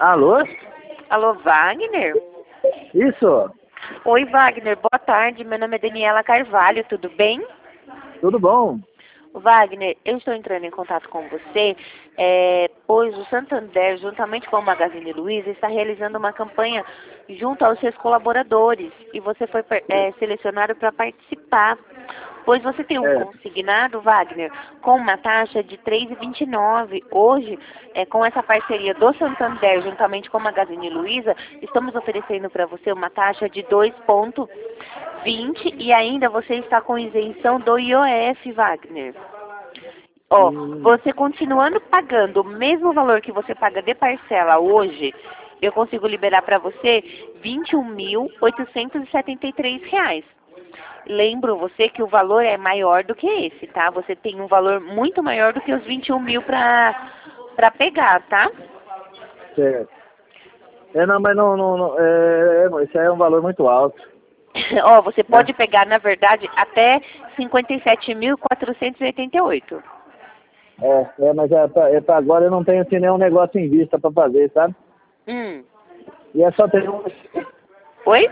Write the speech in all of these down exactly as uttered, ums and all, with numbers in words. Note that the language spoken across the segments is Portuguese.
Alô? Alô, Wagner? Isso, Oi, Wagner, boa tarde. Meu nome é Daniela Carvalho, tudo bem? tudo bom? Wagner, eu estou entrando em contato com você, é, pois o Santander, juntamente com o Magazine Luiza, está realizando uma campanha junto aos seus colaboradores e você foi é, selecionado para participar. Pois você tem um É. consignado, Wagner, com uma taxa de três vírgula vinte e nove. Hoje, é, com essa parceria do Santander, juntamente com o Magazine Luiza, estamos oferecendo para você uma taxa de dois vírgula vinte e ainda você está com isenção do I O F, Wagner. Ó, Hum, você continuando pagando o mesmo valor que você paga de parcela hoje, eu consigo liberar para você vinte e um mil oitocentos e setenta e três reais. Lembro você que o valor é maior do que esse, tá? Você tem um valor muito maior do que os vinte e um mil para para pegar, tá? certo. É, não, mas não, não, não é, é, esse aí é um valor muito alto, Ó, você né? pode pegar, na verdade, até cinquenta e sete mil quatrocentos e oitenta e oito. É, é mas é, pra, é, pra agora eu não tenho assim, nenhum negócio em vista pra fazer, sabe? Hum. E é só ter um... Oi?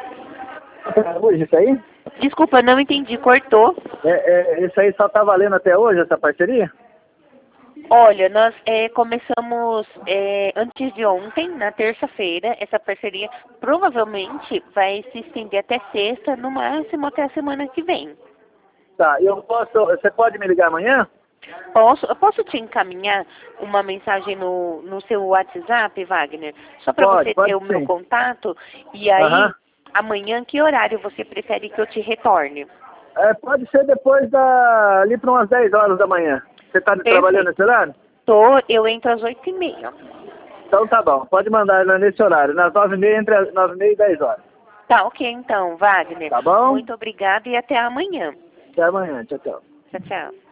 Hoje isso aí? Desculpa, não entendi, cortou. É, é, isso aí só tá valendo até hoje, essa parceria? Olha, nós é, começamos é, antes de ontem, na terça-feira, essa parceria provavelmente vai se estender até sexta, no máximo até a semana que vem. Tá, eu posso... Você pode me ligar amanhã? Posso, eu posso te encaminhar uma mensagem no, no seu WhatsApp, Wagner? Só para Pode, você ter pode o meu sim. contato. E aí, Aham. amanhã, que horário você prefere que eu te retorne? É, pode ser depois da... ali para umas dez horas da manhã. Você tá trabalhando Perfeito. nesse horário? Tô, eu entro às oito e meia. Então tá bom, pode mandar nesse horário, nas nove e meia, entre as nove e meia e dez horas. Tá, ok então, Wagner. Tá bom? Muito obrigada e até amanhã. Até amanhã, tchau, tchau. Tchau, tchau.